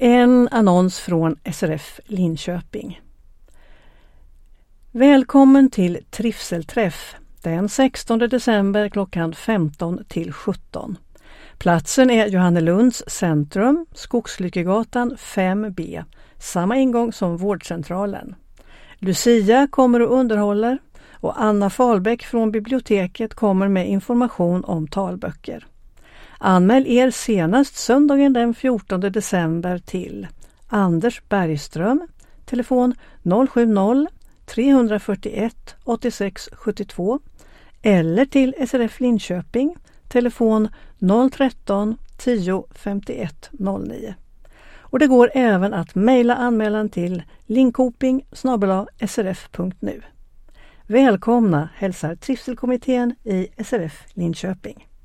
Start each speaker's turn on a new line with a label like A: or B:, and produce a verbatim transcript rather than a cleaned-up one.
A: En annons från S R F Linköping. Välkommen till trivselträff den sextonde december klockan femton till sjutton. Platsen är Johannelunds centrum, Skogslyckegatan fem B, samma ingång som vårdcentralen. Lucia kommer och underhåller och Anna Falbäck från biblioteket kommer med information om talböcker. Anmäl er senast söndagen den fjortonde december till Anders Bergström, telefon noll sju noll tre fyra ett åtta sex sju två eller till S R F Linköping, telefon noll ett tre tio femtioett noll nio. Och det går även att mejla anmälan till linkoping snabel-a srf punkt nu. Välkomna hälsar Trivselkommittén i S R F Linköping.